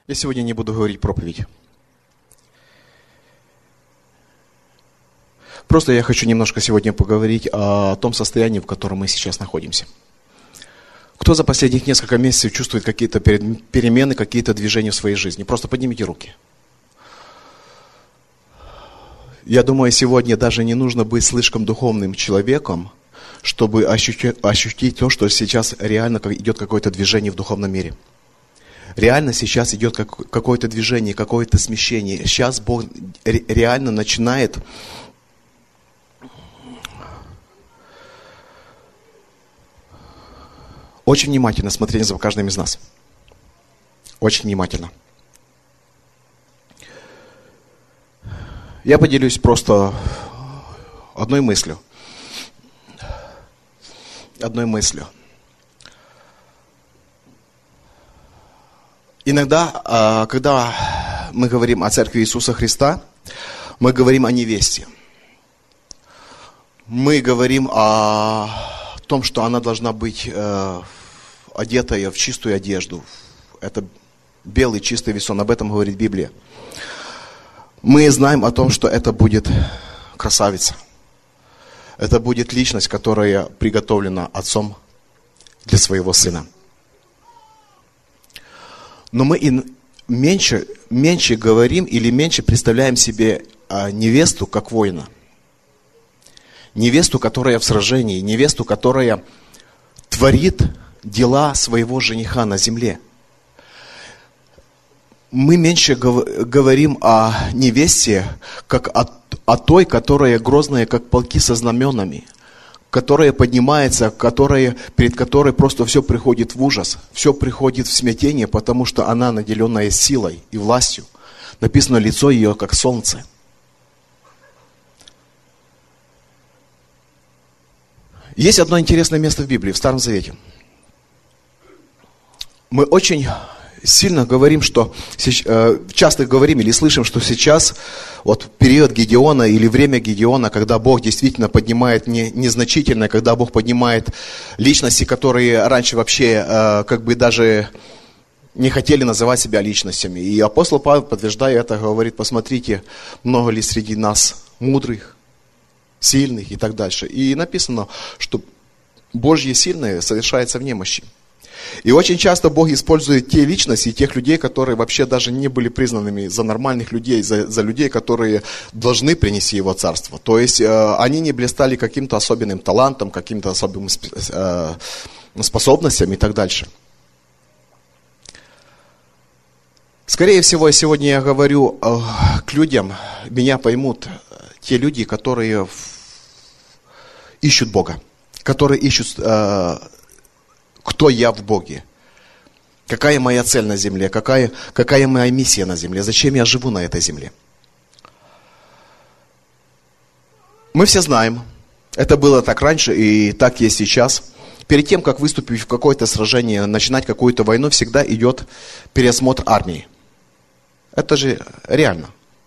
Я сегодня не буду говорить проповедь. Просто я хочу немножко сегодня поговорить о том состоянии, в котором мы сейчас находимся. Кто за последних несколько месяцев чувствует какие-то перемены, какие-то движения в своей жизни? Просто поднимите руки. Я думаю, сегодня даже не нужно быть слишком духовным человеком, чтобы ощутить то, что сейчас реально идет какое-то движение в духовном мире. Реально сейчас идет какое-то движение, какое-то смещение. Сейчас Бог реально начинает очень внимательно смотреть за каждым из нас. Очень внимательно. Я поделюсь просто одной мыслью. Иногда, когда мы говорим о Церкви Иисуса Христа, мы говорим о невесте. Мы говорим о том, что она должна быть одетая в чистую одежду. Это белый чистый весон, об этом говорит Библия. Мы знаем о том, что это будет красавица. Это будет личность, которая приготовлена Отцом для своего Сына. Но мы меньше говорим или меньше представляем себе невесту как воина. Невесту, которая в сражении, невесту, которая творит дела своего жениха на земле. Мы меньше говорим о невесте, как о той, которая грозная, как полки со знаменами, которая поднимается, перед которой просто все приходит в ужас, все приходит в смятение, потому что она наделенная силой и властью. Написано, лицо ее как солнце. Есть одно интересное место в Библии, в Старом Завете. Мы очень сильно говорим, часто говорим или слышим, что сейчас, вот период Гедеона или время Гедеона, когда Бог действительно поднимает незначительно, когда Бог поднимает личности, которые раньше вообще как бы даже не хотели называть себя личностями. И апостол Павел, подтверждая это, говорит, посмотрите, много ли среди нас мудрых, сильных и так дальше. И написано, что Божье сильное совершается в немощи. И очень часто Бог использует те личности, тех людей, которые вообще даже не были признанными за нормальных людей, за людей, которые должны принести Его Царство. То есть они не блистали каким-то особенным талантом, каким-то особенным способностями и так дальше. Скорее всего, сегодня я говорю к людям, меня поймут те люди, которые ищут Бога, которые ищут, кто я в Боге, какая моя цель на земле, какая моя миссия на земле, зачем я живу на этой земле. Мы все знаем, это было так раньше и так есть сейчас. Перед тем, как выступить в какое-то сражение, начинать какую-то войну, всегда идет переосмотр армии. Это же реально.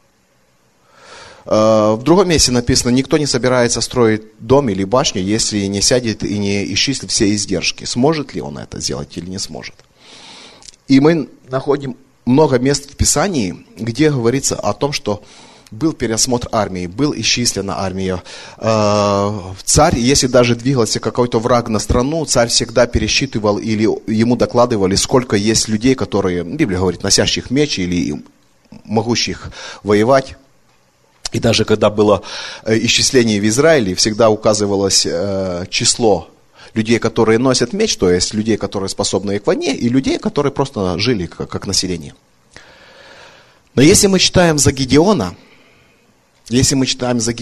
В другом месте написано, никто не собирается строить дом или башню, если не сядет и не исчислит все издержки. Сможет ли он это сделать или не сможет? И мы находим много мест в Писании, где говорится о том, что был переосмотр армии, был исчислена армия. Царь, если даже двигался какой-то враг на страну, царь всегда пересчитывал или ему докладывали, сколько есть людей, которые, Библия говорит, носящих меч или могущих воевать. И даже когда было исчисление в Израиле, всегда указывалось число людей, которые носят меч, то есть людей, которые способны к войне, и людей, которые просто жили как население. Но если мы читаем за Гедеона, если мы читаем за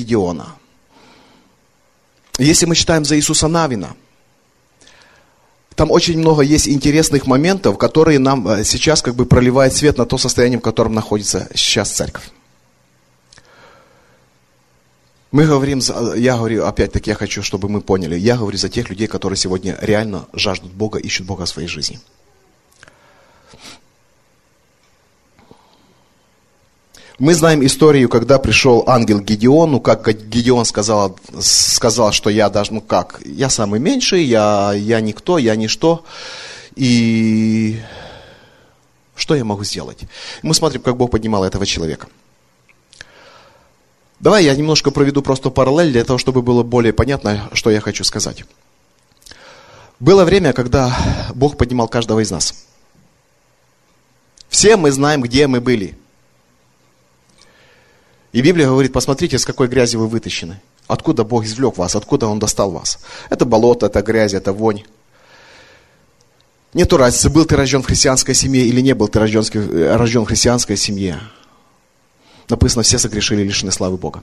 Иисуса Навина, там очень много есть интересных моментов, которые нам сейчас как бы проливают свет на то состояние, в котором находится сейчас церковь. Мы говорим, я говорю, опять-таки, я хочу, чтобы мы поняли, я говорю за тех людей, которые сегодня реально жаждут Бога, ищут Бога в своей жизни. Мы знаем историю, когда пришел ангел к Гедеону, как Гедеон сказал, что я даже, я самый меньший, я никто, я ничто. И Что я могу сделать? Мы смотрим, как Бог поднимал этого человека. Давай я немножко проведу просто параллель для того, чтобы было более понятно, что я хочу сказать. Было время, когда Бог поднимал каждого из нас. Все мы знаем, где мы были. И Библия говорит, посмотрите, с какой грязи вы вытащены. Откуда Бог извлек вас, откуда Он достал вас. Это болото, это грязь, это вонь. Нету разницы, был ты рожден в христианской семье или не был ты рожден в христианской семье. Написано, все согрешили и лишены славы Бога.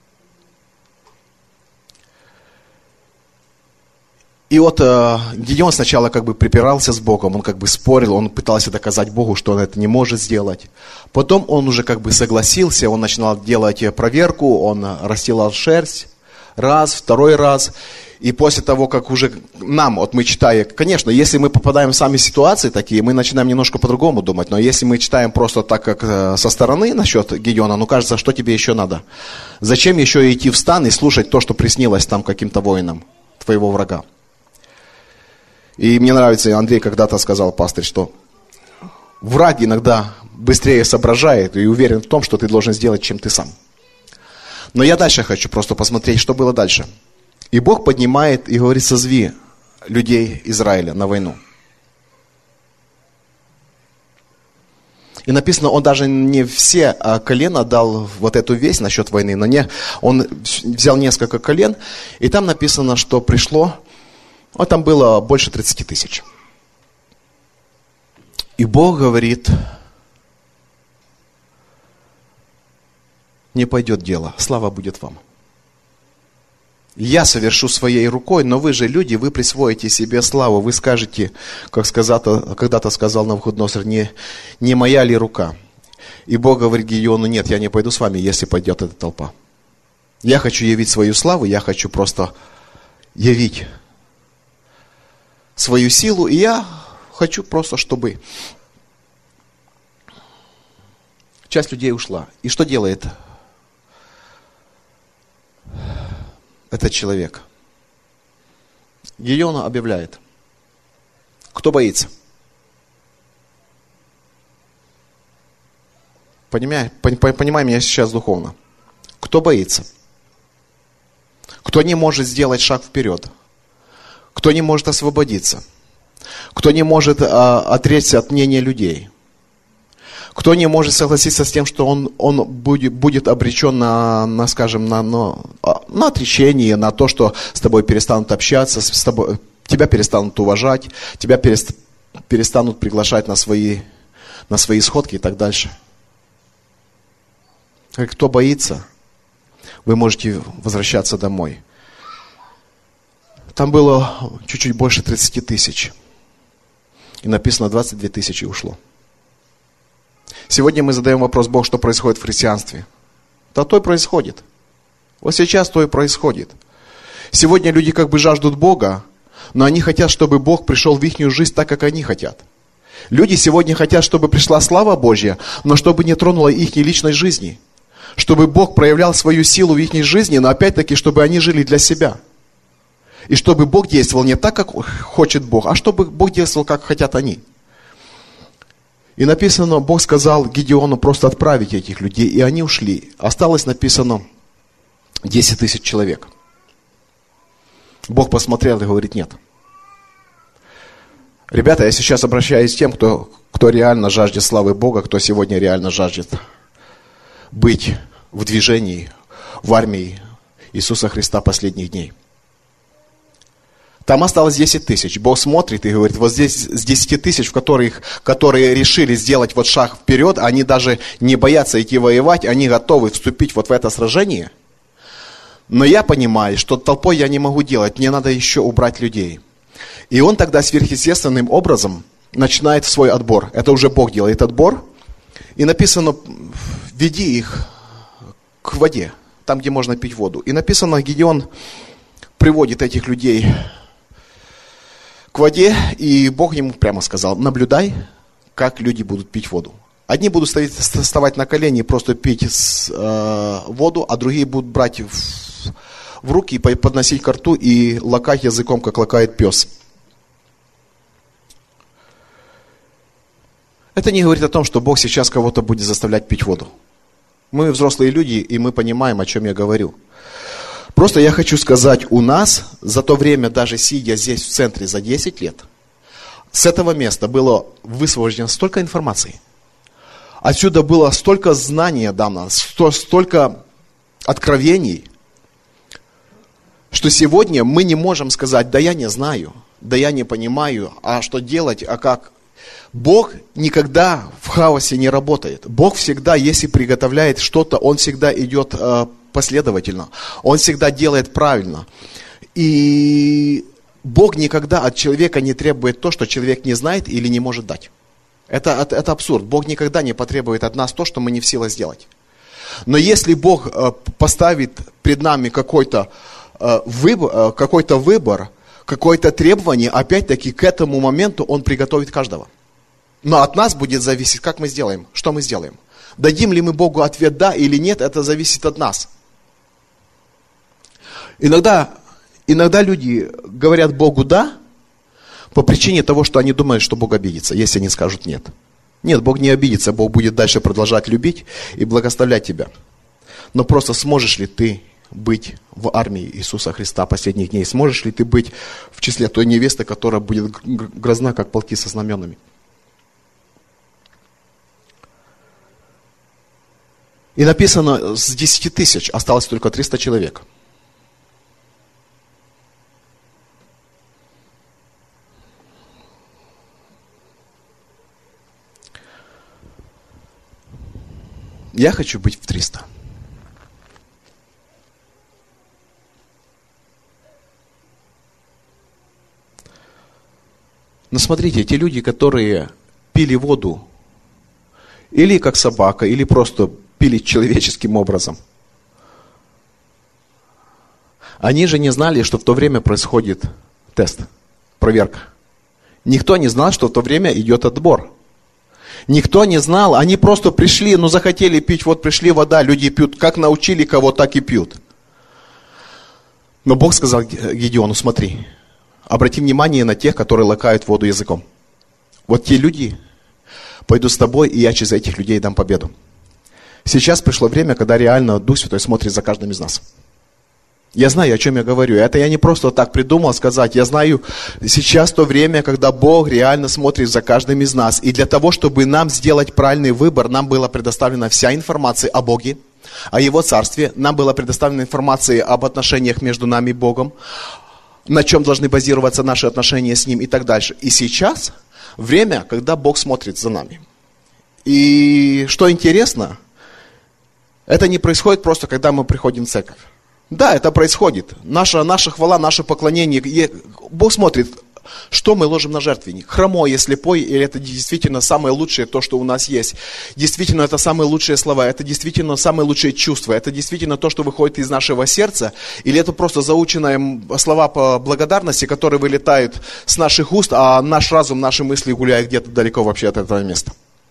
И вот Гидеон сначала как бы припирался с Богом, он как бы спорил, он пытался доказать Богу, что он это не может сделать. Потом он уже как бы согласился, он начинал делать проверку, он расстилал шерсть, раз, второй раз. И после того, как уже нам, вот мы читаем, конечно, если мы попадаем в сами ситуации такие, мы начинаем немножко по-другому думать. Но если мы читаем просто так, как со стороны насчет Гидеона, ну кажется, что тебе еще надо? Зачем еще идти в стан и слушать то, что приснилось там каким-то воинам, твоего врага? И мне нравится, Андрей когда-то сказал, пастырь, что враг иногда быстрее соображает и уверен в том, что ты должен сделать, чем ты сам. Но я дальше хочу просто посмотреть, что было дальше. И Бог поднимает и говорит, созви людей Израиля на войну. И написано, он даже не все колена дал вот эту весть насчет войны, но он взял несколько колен, и там написано, что пришло, вот там было больше 30 тысяч. И Бог говорит, не пойдет дело, слава будет вам. Я совершу своей рукой, но вы же люди, вы присвоите себе славу. Вы скажете, как когда-то сказал Навуходоносор, не моя ли рука? И Бог говорит Гидеону, нет, я не пойду с вами, если пойдет эта толпа. Я хочу явить свою славу, я хочу просто явить свою силу, и я хочу просто, чтобы часть людей ушла. И что делает этот человек? Гидеон объявляет, кто боится? Понимай меня сейчас духовно. Кто боится? Кто не может сделать шаг вперед? Кто не может освободиться? Кто не может отречься от мнения людей? Кто не может согласиться с тем, что он будет обречен на, скажем, на отречение, на то, что с тобой перестанут общаться, тебя перестанут уважать, тебя перестанут приглашать на свои сходки и так дальше. Кто боится, вы можете возвращаться домой. Там было чуть-чуть больше 30 тысяч. И написано, 22 тысячи ушло. Сегодня мы задаем вопрос, Бог, что происходит в христианстве? Да то и происходит. Вот сейчас то и происходит. Сегодня люди как бы жаждут Бога, но они хотят, чтобы Бог пришел в их жизнь так, как они хотят. Люди сегодня хотят, чтобы пришла слава Божья, но чтобы не тронула их личной жизни. Чтобы Бог проявлял свою силу в их жизни, но опять-таки, чтобы они жили для себя. И чтобы Бог действовал не так, как хочет Бог, а чтобы Бог действовал, как хотят они. И написано, Бог сказал Гидеону просто отправить этих людей, и они ушли. Осталось написано 10 тысяч человек. Бог посмотрел и говорит, нет. Ребята, я сейчас обращаюсь к тем, кто реально жаждет славы Бога, кто сегодня реально жаждет быть в движении, в армии Иисуса Христа последних дней. Там осталось 10 тысяч. Бог смотрит и говорит, вот здесь с 10 тысяч, которые решили сделать вот шаг вперед, они даже не боятся идти воевать, они готовы вступить вот в это сражение. Но я понимаю, что толпой я не могу делать, мне надо еще убрать людей. И он тогда сверхъестественным образом начинает свой отбор. Это уже Бог делает отбор. И написано, веди их к воде, там, где можно пить воду. И написано, Гидеон приводит этих людей к воде, и Бог ему прямо сказал, наблюдай, как люди будут пить воду. Одни будут вставать на колени и просто пить воду, а другие будут брать в руки и подносить ко рту и лакать языком, как лакает пес. Это не говорит о том, что Бог сейчас кого-то будет заставлять пить воду. Мы взрослые люди, и мы понимаем, о чем я говорю. Просто я хочу сказать, у нас за то время, даже сидя здесь в центре за 10 лет, с этого места было высвобождено столько информации. Отсюда было столько знания дано, столько откровений, что сегодня мы не можем сказать, да я не знаю, да я не понимаю, а что делать, а как. Бог никогда в хаосе не работает. Бог всегда, если приготовляет что-то, Он всегда идет последовательно. Он всегда делает правильно. И Бог никогда от человека не требует то, что человек не знает или не может дать. Это абсурд. Бог никогда не потребует от нас то, что мы не в силах сделать. Но если Бог поставит пред нами какой-то выбор, какое-то требование, опять-таки к этому моменту Он приготовит каждого. Но от нас будет зависеть, как мы сделаем, что мы сделаем. Дадим ли мы Богу ответ «да» или «нет», это зависит от нас. Иногда люди говорят Богу «да» по причине того, что они думают, что Бог обидится, если они скажут «нет». Нет, Бог не обидится, Бог будет дальше продолжать любить и благословлять тебя. Но просто сможешь ли ты быть в армии Иисуса Христа последних дней? Сможешь ли ты быть в числе той невесты, которая будет грозна, как полки со знаменами? И написано, с 10 тысяч осталось только 300 человек. Я хочу быть в 300. Но смотрите, те люди, которые пили воду, или как собака, или просто пили человеческим образом, они же не знали, что в то время происходит тест, проверка. Никто не знал, что в то время идет отбор. Никто не знал, они просто пришли, захотели пить, вот пришли вода, люди пьют, как научили кого, так и пьют. Но Бог сказал Гедеону, смотри, обрати внимание на тех, которые лакают воду языком. Вот те люди, пойду с тобой, и я через этих людей дам победу. Сейчас пришло время, когда реально Дух Святой смотрит за каждым из нас. Я знаю, о чем я говорю. Это я не просто так придумал сказать. Я знаю, сейчас то время, когда Бог реально смотрит за каждым из нас. И для того, чтобы нам сделать правильный выбор, нам была предоставлена вся информация о Боге, о Его Царстве. Нам была предоставлена информация об отношениях между нами и Богом, на чем должны базироваться наши отношения с Ним и так дальше. И сейчас время, когда Бог смотрит за нами. И что интересно, это не происходит просто, когда мы приходим в церковь. Да, это происходит. Наша хвала, наше поклонение. Бог смотрит, что мы ложим на жертвенник. Хромой, слепой, или это действительно самое лучшее, то, что у нас есть. Действительно, это самые лучшие слова, это действительно самые лучшие чувства, это действительно то, что выходит из нашего сердца, или это просто заученные слова по благодарности, которые вылетают с наших уст, а наш разум, наши мысли гуляют где-то далеко вообще от этого места.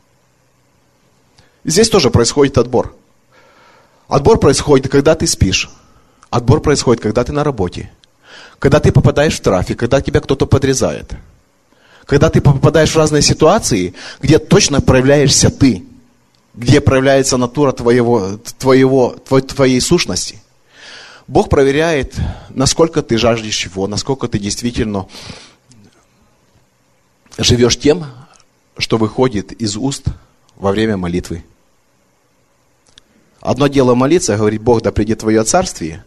Здесь тоже происходит отбор. Отбор происходит, когда ты спишь. Отбор происходит, когда ты на работе. Когда ты попадаешь в трафик, когда тебя кто-то подрезает. Когда ты попадаешь в разные ситуации, где точно проявляешься ты. Где проявляется натура твоей сущности. Бог проверяет, насколько ты жаждешь Его, насколько ты действительно живешь тем, что выходит из уст во время молитвы. Одно дело молиться, говорить: Бог, да придет Твое Царствие,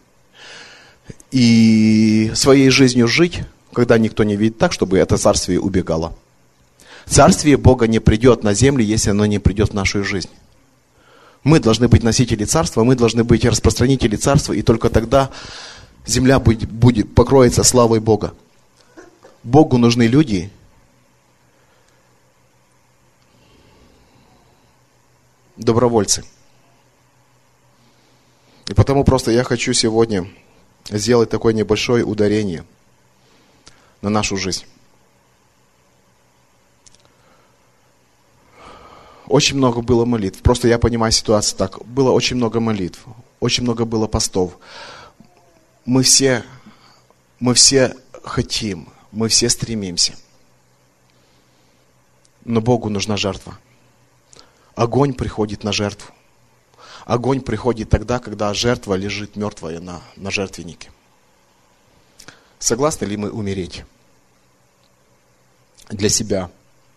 и своей жизнью жить, когда никто не видит, так, чтобы это Царствие убегало. Царствие Бога не придет на землю, если оно не придет в нашу жизнь. Мы должны быть носители Царства, мы должны быть распространители Царства, и только тогда земля покроется славой Бога. Богу нужны люди, добровольцы. И потому просто я хочу сегодня сделать такое небольшое ударение на нашу жизнь. Очень много было молитв. Просто я понимаю ситуацию так. Было очень много молитв. Очень много было постов. Мы все хотим. Мы все стремимся. Но Богу нужна жертва. Огонь приходит на жертву. Огонь приходит тогда, когда жертва лежит мертвая на жертвеннике. Согласны ли мы умереть для себя?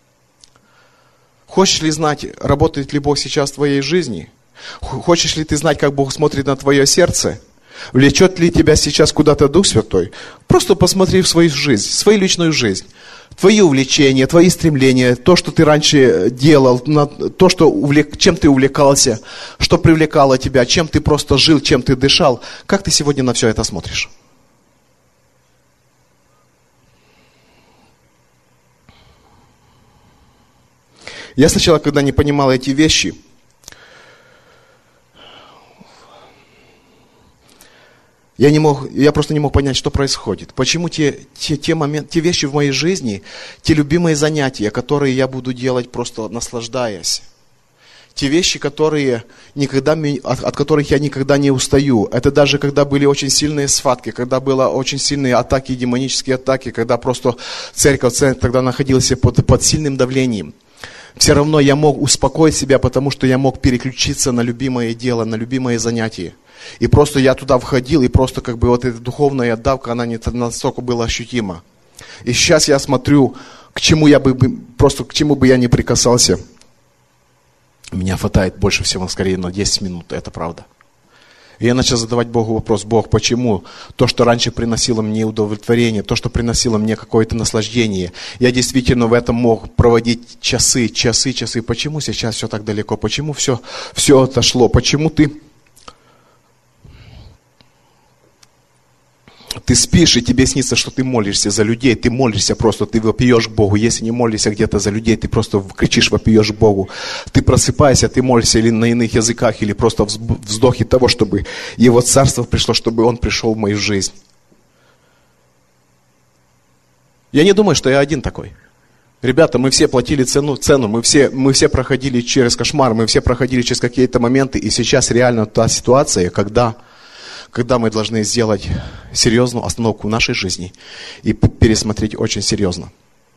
Хочешь ли знать, работает ли Бог сейчас в твоей жизни? Хочешь ли ты знать, как Бог смотрит на твое сердце? Влечет ли тебя сейчас куда-то Дух Святой? Просто посмотри в свою жизнь, в свою личную жизнь. Твои увлечения, твои стремления, то, что ты раньше делал, то, чем ты увлекался, что привлекало тебя, чем ты просто жил, чем ты дышал. Как ты сегодня на все это смотришь? Я сначала, когда не понимал эти вещи, я просто не мог понять, что происходит. Почему те вещи в моей жизни, те любимые занятия, которые я буду делать просто наслаждаясь. Те вещи, от которых я никогда не устаю. Это даже когда были очень сильные схватки, когда были очень сильные атаки, демонические атаки, когда просто церковь тогда находилась под сильным давлением. Все равно я мог успокоить себя, потому что я мог переключиться на любимое дело, на любимое занятие. И просто я туда входил, и просто вот эта духовная давка, она не настолько была ощутима. И сейчас я смотрю, к чему бы я ни прикасался. Меня хватает больше всего, скорее, на 10 минут, это правда. И я начал задавать Богу вопрос: Бог, почему то, что раньше приносило мне удовлетворение, то, что приносило мне какое-то наслаждение, я действительно в этом мог проводить часы. Почему сейчас все так далеко? Почему все отошло? Почему ты спишь, и тебе снится, что ты молишься за людей, ты молишься просто, ты вопиешь к Богу. Если не молишься где-то за людей, ты просто кричишь, вопиешь к Богу. Ты просыпаешься, ты молишься или на иных языках, или просто вздохи того, чтобы Его Царство пришло, чтобы Он пришел в мою жизнь. Я не думаю, что я один такой. Ребята, мы все платили цену, мы все проходили через кошмар, мы все проходили через какие-то моменты, и сейчас реально та ситуация, когда мы должны сделать серьезную остановку в нашей жизни и пересмотреть очень серьезно.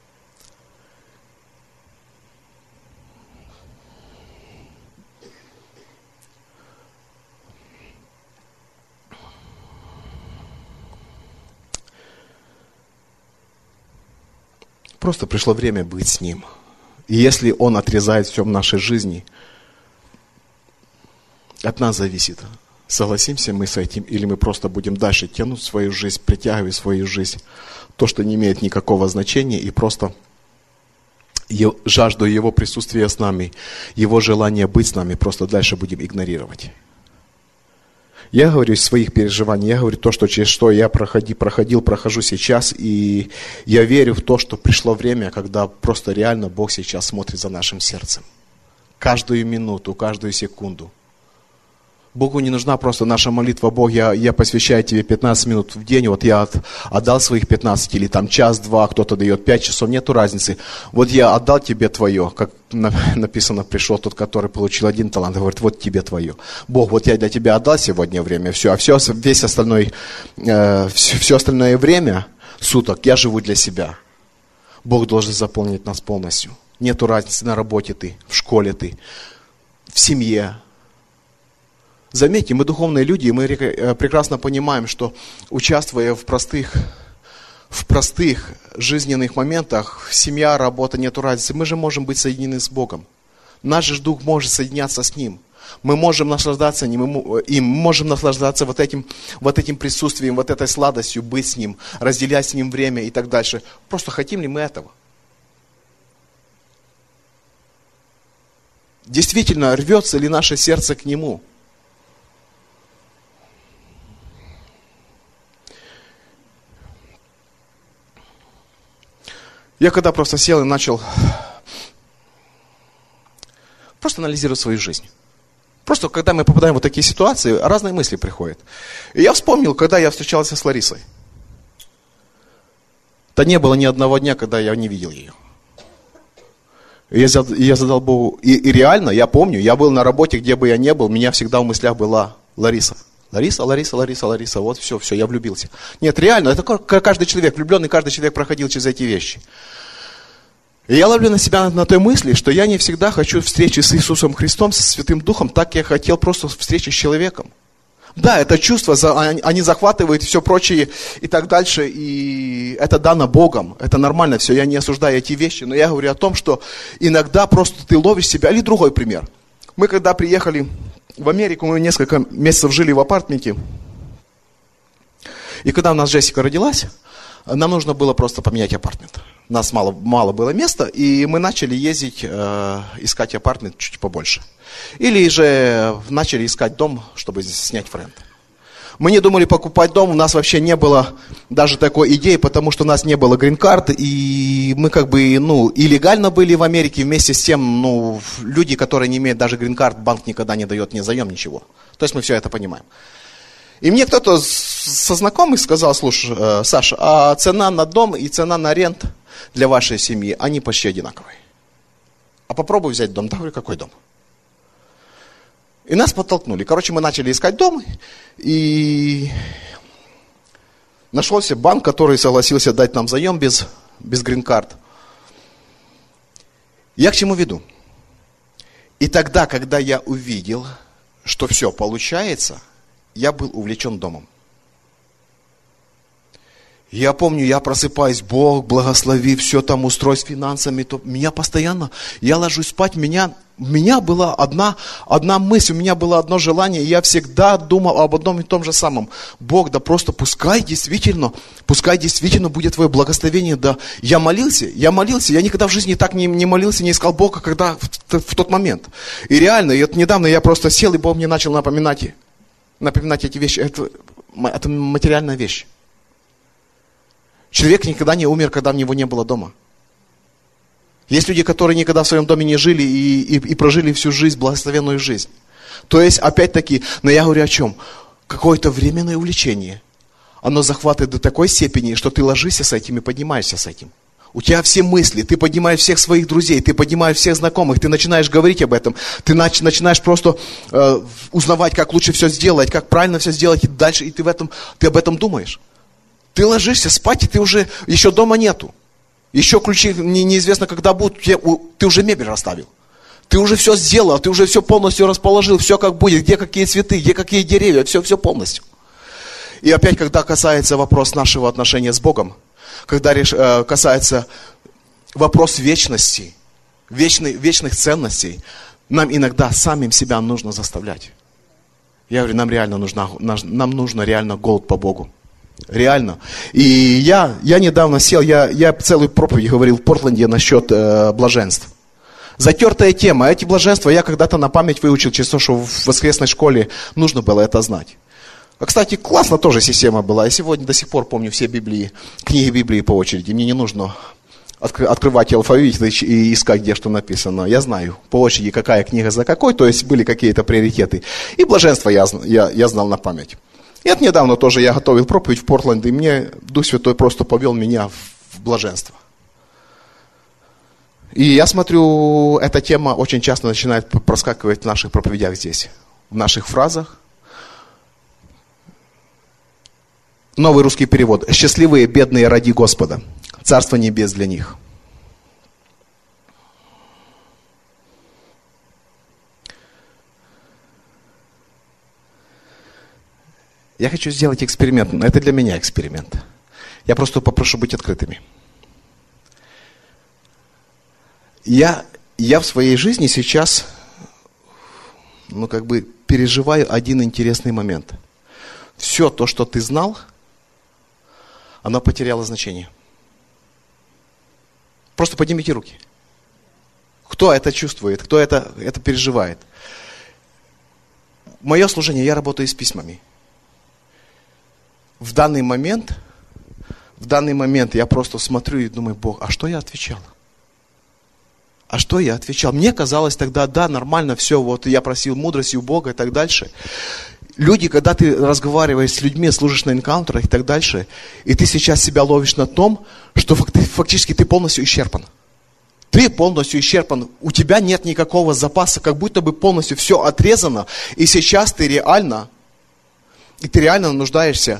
Просто пришло время быть с Ним. И если Он отрезает все в нашей жизни, от нас зависит. Согласимся мы с этим, или мы просто будем дальше тянуть свою жизнь, притягивать свою жизнь, то, что не имеет никакого значения, и просто жажду Его присутствия с нами, Его желание быть с нами, просто дальше будем игнорировать. Я говорю из своих переживаний, я говорю то, через что я прохожу сейчас, и я верю в то, что пришло время, когда просто реально Бог сейчас смотрит за нашим сердцем. Каждую минуту, каждую секунду. Богу не нужна просто наша молитва: Бог, я посвящаю Тебе 15 минут в день, вот я отдал своих 15, или там час-два, кто-то дает 5 часов, нету разницы. Вот я отдал Тебе Твое, как написано, пришел тот, который получил 1 талант, говорит: вот Тебе Твое. Бог, вот я для Тебя отдал сегодня время, все, весь остальное время суток я живу для себя. Бог должен заполнить нас полностью. Нету разницы, на работе ты, в школе ты, в семье. Заметьте, мы духовные люди, и мы прекрасно понимаем, что участвуя в простых жизненных моментах, семья, работа, нету разницы, мы же можем быть соединены с Богом. Наш же дух может соединяться с Ним. Мы можем наслаждаться им, мы можем наслаждаться вот этим присутствием, вот этой сладостью, быть с Ним, разделять с Ним время и так дальше. Просто хотим ли мы этого? Действительно, рвется ли наше сердце к Нему? Я когда просто сел и начал просто анализировать свою жизнь. Просто когда мы попадаем в вот такие ситуации, разные мысли приходят. И я вспомнил, когда я встречался с Ларисой. Да не было ни одного дня, когда я не видел ее. И я задал Богу, и реально, я помню, я был на работе, где бы я ни был, у меня всегда в мыслях была Лариса. Лариса, вот все, я влюбился. Нет, реально, это каждый человек, влюбленный, каждый человек проходил через эти вещи. И я ловлю на себя на той мысли, что я не всегда хочу встречи с Иисусом Христом, со Святым Духом, так я хотел просто встречи с человеком. Да, это чувства, они захватывают все прочее и так дальше, и это дано Богом, это нормально все, я не осуждаю эти вещи, но я говорю о том, что иногда просто ты ловишь себя. Или другой пример. Мы когда приехали в Америку, мы несколько месяцев жили в апартменте, и когда у нас Джессика родилась, нам нужно было просто поменять апартмент. У нас мало было места, и мы начали ездить, искать апартмент чуть побольше. Или же начали искать дом, чтобы снять в рент. Мы не думали покупать дом, у нас вообще не было даже такой идеи, потому что у нас не было грин-карт, и мы как бы, и легально были в Америке, вместе с тем, люди, которые не имеют даже грин-карт, банк никогда не дает ни заем, ничего. То есть мы все это понимаем. И мне кто-то со знакомых сказал: слушай, Саша, а цена на дом и цена на рент для вашей семьи, они почти одинаковые. А попробуй взять дом. Да, говорю, какой дом? И нас подтолкнули. Короче, мы начали искать дом, и нашелся банк, который согласился дать нам заем без грин-карт. Я к чему веду? И тогда, когда я увидел, что все получается, я был увлечен домом. Я помню, я просыпаюсь, Бог, благослови, все там устрой с финансами. Меня постоянно, я ложусь спать, у меня была одна мысль, у меня было одно желание, и я всегда думал об одном и том же самом. Бог, да просто пускай действительно будет Твое благословение. Да. Я молился, я никогда в жизни так не молился, не искал Бога, когда в тот момент. И реально, и вот недавно я просто сел, и Бог мне начал напоминать эти вещи. Это материальная вещь. Человек никогда не умер, когда у него не было дома. Есть люди, которые никогда в своем доме не жили и прожили всю жизнь, благословенную жизнь. То есть, опять-таки, но я говорю о чем? Какое-то временное увлечение. Оно захватывает до такой степени, что ты ложишься с этим и поднимаешься с этим. У тебя все мысли, ты поднимаешь всех своих друзей, ты поднимаешь всех знакомых, ты начинаешь говорить об этом, ты начинаешь просто узнавать, как лучше все сделать, как правильно все сделать, и дальше, и ты об этом думаешь. Ты ложишься спать, и ты еще дома нету. Еще ключи неизвестно когда будут, ты уже мебель расставил. Ты уже все сделал, ты уже все полностью расположил, все как будет, где какие цветы, где какие деревья, все полностью. И опять, когда касается вопрос нашего отношения с Богом, когда касается вопрос вечности, вечных ценностей, нам иногда самим себя нужно заставлять. Я говорю, нам нужно реально голод по Богу. Реально. И я недавно сел, я целую проповедь говорил в Портленде насчет блаженств. Затертая тема. Эти блаженства я когда-то на память выучил, через то, что в воскресной школе нужно было это знать. А, кстати, классно тоже система была. Я сегодня до сих пор помню все книги Библии по очереди. Мне не нужно открывать алфавит и искать, где что написано. Я знаю по очереди, какая книга за какой, то есть были какие-то приоритеты. И блаженство я знал на память. И это недавно тоже я готовил проповедь в Портленде, и мне Дух Святой просто повел меня в блаженство. И я смотрю, эта тема очень часто начинает проскакивать в наших проповедях здесь, в наших фразах. Новый русский перевод. «Счастливые, бедные ради Господа. Царство небес для них». Я хочу сделать эксперимент, но это для меня эксперимент. Я просто попрошу быть открытыми. Я в своей жизни сейчас, переживаю один интересный момент. Все то, что ты знал, оно потеряло значение. Просто поднимите руки. Кто это чувствует, кто это переживает? Мое служение, я работаю с письмами. В данный момент я просто смотрю и думаю, Бог, а что я отвечал? Мне казалось тогда, да, нормально, все, вот я просил мудрости у Бога и так дальше. Люди, когда ты разговариваешь с людьми, служишь на энкаунтерах и так дальше, и ты сейчас себя ловишь на том, что фактически ты полностью исчерпан. Ты полностью исчерпан, у тебя нет никакого запаса, как будто бы полностью все отрезано, и сейчас ты реально нуждаешься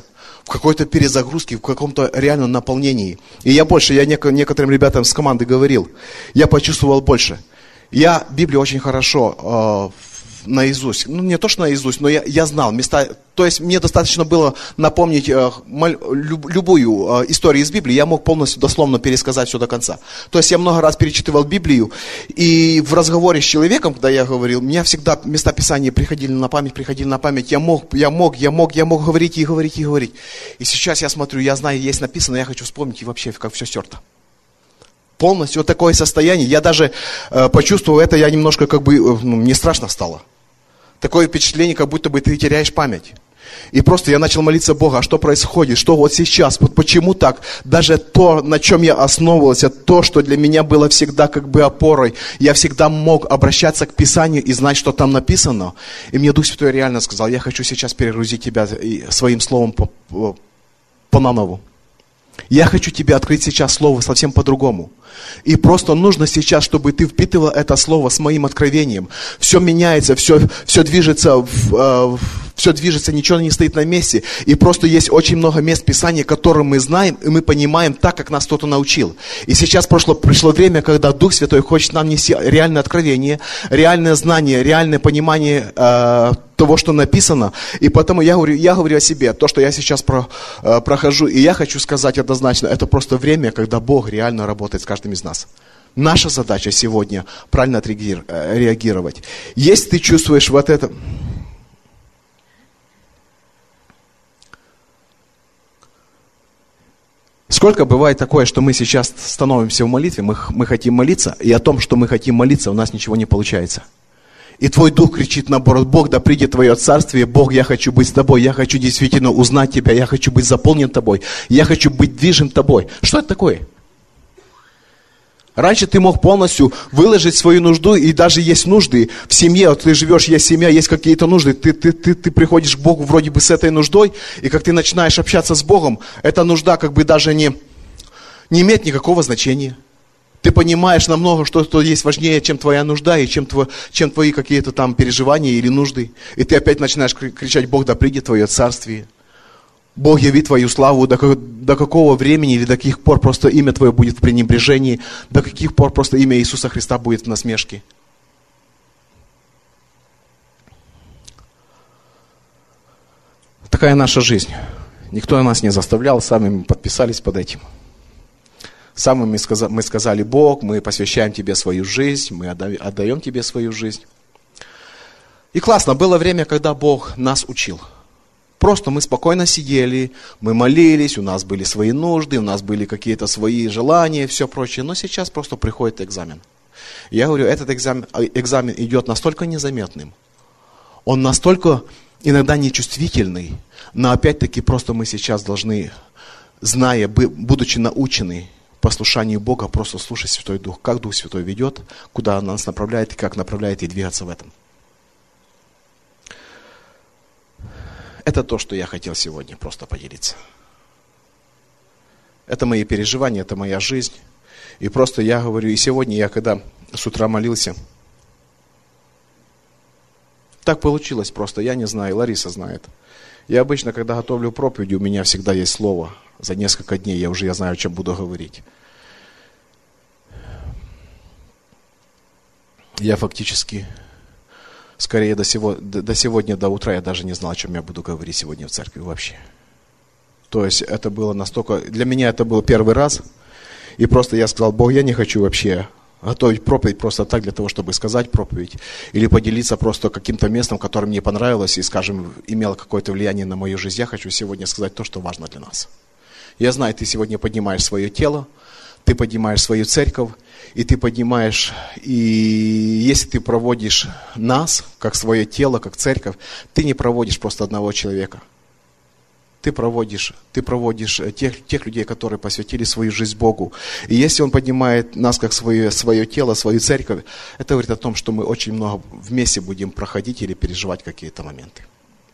в какой-то перезагрузке, в каком-то реальном наполнении. И я некоторым ребятам с команды говорил, я почувствовал больше. Я Библию очень хорошо наизусть, не то что наизусть, но я знал места, то есть мне достаточно было напомнить любую историю из Библии, я мог полностью дословно пересказать все до конца. То есть я много раз перечитывал Библию, и в разговоре с человеком, когда я говорил, у меня всегда места Писания приходили на память, я мог говорить и говорить и говорить. И сейчас я смотрю, я знаю, есть написано, я хочу вспомнить, и вообще как все стерто. Полностью вот такое состояние, я даже почувствовал это, я немножко мне страшно стало. Такое впечатление, как будто бы ты теряешь память. И просто я начал молиться Богу, а что происходит, что вот сейчас, вот почему так? Даже то, на чем я основывался, то, что для меня было всегда опорой, я всегда мог обращаться к Писанию и знать, что там написано. И мне Дух Святой реально сказал, я хочу сейчас перегрузить тебя своим словом по-наново. Я хочу тебе открыть сейчас Слово совсем по-другому. И просто нужно сейчас, чтобы ты впитывал это Слово с моим откровением. Все меняется, все движется, ничего не стоит на месте. И просто есть очень много мест Писания, которые мы знаем, и мы понимаем так, как нас кто-то научил. И сейчас пришло время, когда Дух Святой хочет нам нести реальное откровение, реальное знание, реальное понимание того, что написано. И поэтому я говорю о себе, то, что я сейчас прохожу, и я хочу сказать однозначно, это просто время, когда Бог реально работает с каждым из нас. Наша задача сегодня правильно реагировать. Если ты чувствуешь вот это... Сколько бывает такое, что мы сейчас становимся в молитве, мы хотим молиться, и о том, что мы хотим молиться, у нас ничего не получается. И твой дух кричит наоборот, Бог, да придет Твое царствие, Бог, я хочу быть с Тобой, я хочу действительно узнать Тебя, я хочу быть заполнен Тобой, я хочу быть движим Тобой. Что это такое? Раньше ты мог полностью выложить свою нужду, и даже есть нужды в семье, вот ты живешь, есть семья, есть какие-то нужды, ты приходишь к Богу вроде бы с этой нуждой, и как ты начинаешь общаться с Богом, эта нужда даже не имеет никакого значения. Ты понимаешь намного, что есть важнее, чем твоя нужда, и чем твои какие-то там переживания или нужды. И ты опять начинаешь кричать, Бог, да придет Твое царствие. Бог, яви Твою славу, до какого времени или до каких пор просто имя Твое будет в пренебрежении, до каких пор просто имя Иисуса Христа будет в насмешке. Такая наша жизнь. Никто нас не заставлял, сами мы подписались под этим. Сами мы сказали, Бог, мы посвящаем Тебе свою жизнь, мы отдаем Тебе свою жизнь. И классно, было время, когда Бог нас учил. Просто мы спокойно сидели, мы молились, у нас были свои нужды, у нас были какие-то свои желания и все прочее. Но сейчас просто приходит экзамен. Я говорю, этот экзамен идет настолько незаметным, он настолько иногда нечувствительный, но опять-таки просто мы сейчас должны, зная, будучи научены послушанию Бога, просто слушать Святой Дух, как Дух Святой ведет, куда Он нас направляет и как направляет, и двигаться в этом. Это то, что я хотел сегодня просто поделиться. Это мои переживания, это моя жизнь. И просто я говорю, и сегодня я, когда с утра молился, так получилось просто, я не знаю, Лариса знает. Я обычно, когда готовлю проповеди, у меня всегда есть слово. За несколько дней я знаю, о чем буду говорить. Я фактически, скорее до сегодня, до утра, я даже не знал, о чем я буду говорить сегодня в церкви вообще. То есть это было настолько, для меня это был первый раз. И просто я сказал, Бог, я не хочу вообще готовить проповедь просто так, для того, чтобы сказать проповедь. Или поделиться просто каким-то местом, которое мне понравилось и, скажем, имело какое-то влияние на мою жизнь. Я хочу сегодня сказать то, что важно для нас. Я знаю, ты сегодня поднимаешь свое тело, ты поднимаешь свою церковь, и ты поднимаешь, и если ты проводишь нас, как свое тело, как церковь, ты не проводишь просто одного человека. Ты проводишь тех людей, которые посвятили свою жизнь Богу. И если Он поднимает нас как свое тело, свою церковь, это говорит о том, что мы очень много вместе будем проходить или переживать какие-то моменты.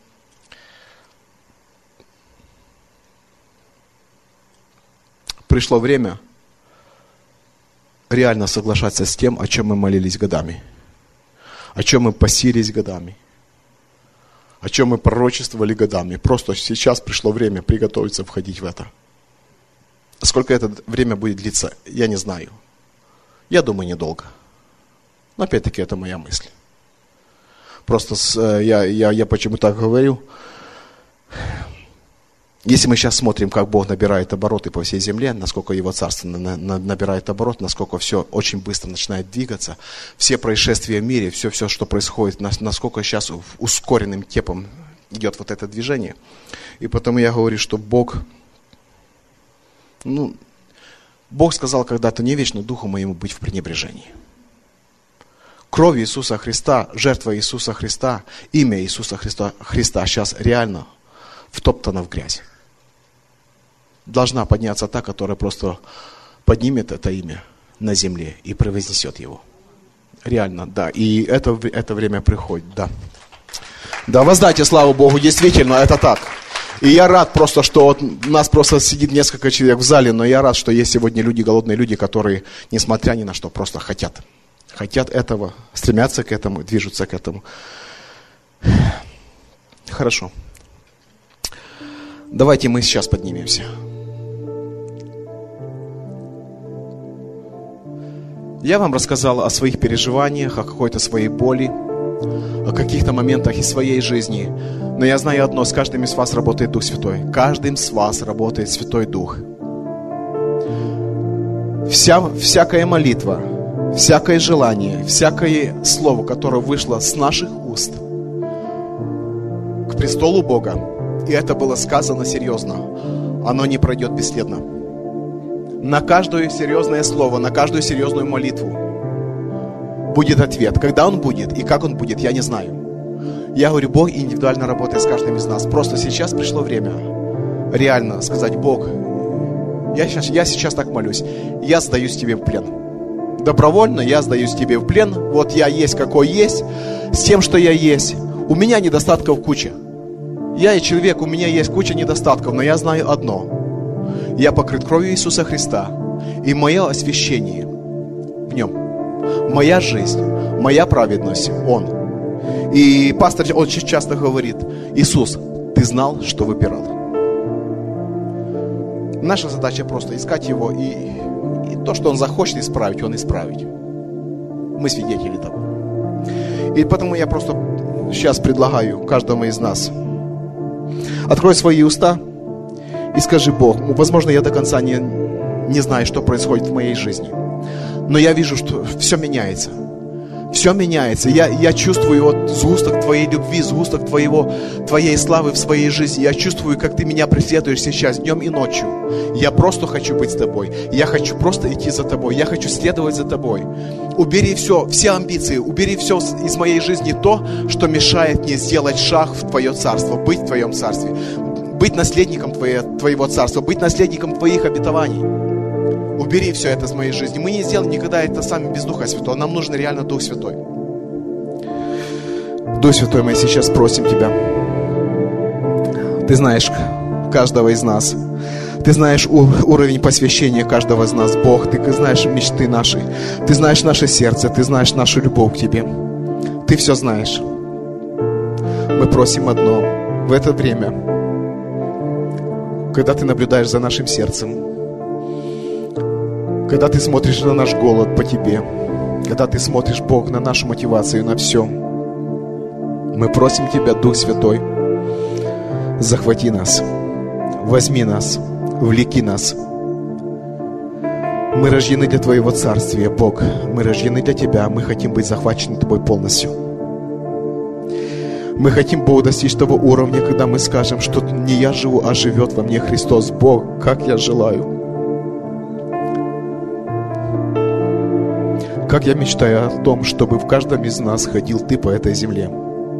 Пришло время реально соглашаться с тем, о чем мы молились годами, о чем мы постились годами, о чем мы пророчествовали годами. Просто сейчас пришло время приготовиться входить в это. Сколько это время будет длиться, я не знаю. Я думаю, недолго. Но опять-таки это моя мысль. Просто я почему так говорю. Если мы сейчас смотрим, как Бог набирает обороты по всей земле, насколько Его Царство набирает оборот, насколько все очень быстро начинает двигаться, все происшествия в мире, все, что происходит, насколько сейчас ускоренным темпом идет вот это движение. И потому я говорю, что Бог сказал когда-то: не вечно духу моему быть в пренебрежении. Кровь Иисуса Христа, жертва Иисуса Христа, имя Иисуса Христа сейчас реально втоптана в грязь. Должна подняться та, которая просто поднимет это имя на земле и превознесет его. Реально, да. И это время приходит, да. Да, воздайте славу Богу, действительно, это так. И я рад просто, что вот у нас просто сидит несколько человек в зале, но я рад, что есть сегодня люди, голодные люди, которые, несмотря ни на что, просто хотят. Хотят этого, стремятся к этому, движутся к этому. Хорошо. Давайте мы сейчас поднимемся. Я вам рассказал о своих переживаниях, о какой-то своей боли, о каких-то моментах из своей жизни. Но я знаю одно: с каждым из вас работает Дух Святой. Каждым с вас работает Святой Дух. Всякая молитва, всякое желание, всякое слово, которое вышло с наших уст к престолу Бога, и это было сказано серьезно, оно не пройдет бесследно. На каждое серьезное слово, на каждую серьезную молитву будет ответ. Когда он будет и как он будет, я не знаю. Я говорю, Бог индивидуально работает с каждым из нас. Просто сейчас пришло время реально сказать: Бог, я сейчас так молюсь, я сдаюсь тебе в плен. Добровольно я сдаюсь тебе в плен. Вот я есть, какой есть, с тем, что я есть. У меня недостатков куча. Я и человек, у меня есть куча недостатков, но я знаю одно. Я покрыт кровью Иисуса Христа, и мое освящение в Нем. Моя жизнь, моя праведность, Он. И пастор очень часто говорит: Иисус, Ты знал, что выбирал. Наша задача просто искать Его, и то, что Он захочет исправить, Он исправит. Мы свидетели того. И потому я просто сейчас предлагаю каждому из нас: открой свои уста и скажи: Бог, возможно, я до конца не знаю, что происходит в моей жизни, но я вижу, что все меняется. Все меняется. Я чувствую вот сгусток Твоей любви, сгусток Твоей славы в своей жизни. Я чувствую, как Ты меня преследуешь сейчас днем и ночью. Я просто хочу быть с Тобой. Я хочу просто идти за Тобой. Я хочу следовать за Тобой. Убери все амбиции, убери все из моей жизни, то, что мешает мне сделать шаг в Твое царство, быть в Твоем царстве, быть наследником Твоего царства, быть наследником Твоих обетований. Убери все это из моей жизни. Мы не сделаем никогда это сами без Духа Святого. Нам нужен реально Дух Святой. Дух Святой, мы сейчас просим Тебя. Ты знаешь каждого из нас. Ты знаешь уровень посвящения каждого из нас, Бог. Ты знаешь мечты наши. Ты знаешь наше сердце. Ты знаешь нашу любовь к Тебе. Ты все знаешь. Мы просим одно. В это время, когда Ты наблюдаешь за нашим сердцем, когда Ты смотришь на наш голод по Тебе, когда Ты смотришь, Бог, на нашу мотивацию, на все, мы просим Тебя, Дух Святой, захвати нас, возьми нас, влеки нас. Мы рождены для Твоего Царствия, Бог, мы рождены для Тебя, мы хотим быть захвачены Тобой полностью. Мы хотим, Бог, достичь того уровня, когда мы скажем, что не я живу, а живет во мне Христос. Бог, как я желаю. Как я мечтаю о том, чтобы в каждом из нас ходил Ты по этой земле.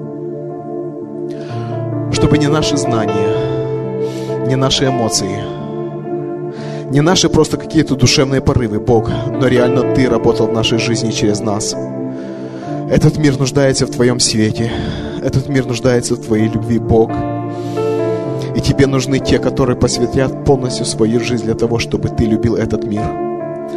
Чтобы не наши знания, не наши эмоции, не наши просто какие-то душевные порывы, Бог, но реально Ты работал в нашей жизни через нас. Этот мир нуждается в Твоем свете. Этот мир нуждается в Твоей любви, Бог. И Тебе нужны те, которые посвятят полностью свою жизнь для того, чтобы Ты любил этот мир.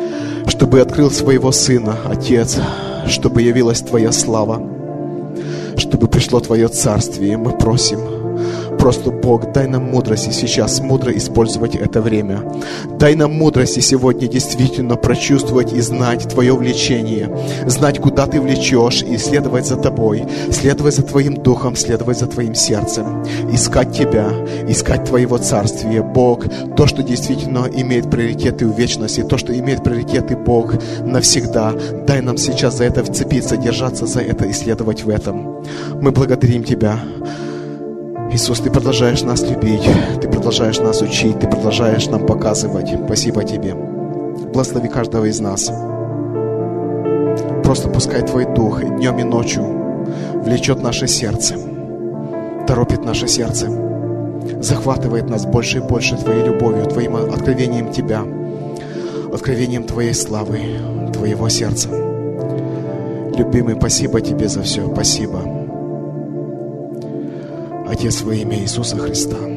Чтобы открыл своего Сына, Отец, чтобы явилась Твоя слава, чтобы пришло Твое Царствие. Мы просим, просто, Бог, дай нам мудрости сейчас мудро использовать это время. Дай нам мудрости сегодня действительно прочувствовать и знать Твое влечение, знать, куда Ты влечешь, и следовать за Тобой, следовать за Твоим Духом, следовать за Твоим сердцем, искать Тебя, искать Твоего Царствия. Бог, то, что действительно имеет приоритеты в вечности, то, что имеет приоритеты, Бог, навсегда. Дай нам сейчас за это вцепиться, держаться за это и следовать в этом. Мы благодарим Тебя. Иисус, Ты продолжаешь нас любить, Ты продолжаешь нас учить, Ты продолжаешь нам показывать. Спасибо Тебе. Благослови каждого из нас. Просто пускай Твой Дух и днем и ночью влечет наше сердце, торопит наше сердце, захватывает нас больше и больше Твоей любовью, Твоим откровением Тебя, откровением Твоей славы, Твоего сердца. Любимый, спасибо Тебе за все, спасибо. Отец, во имя Иисуса Христа.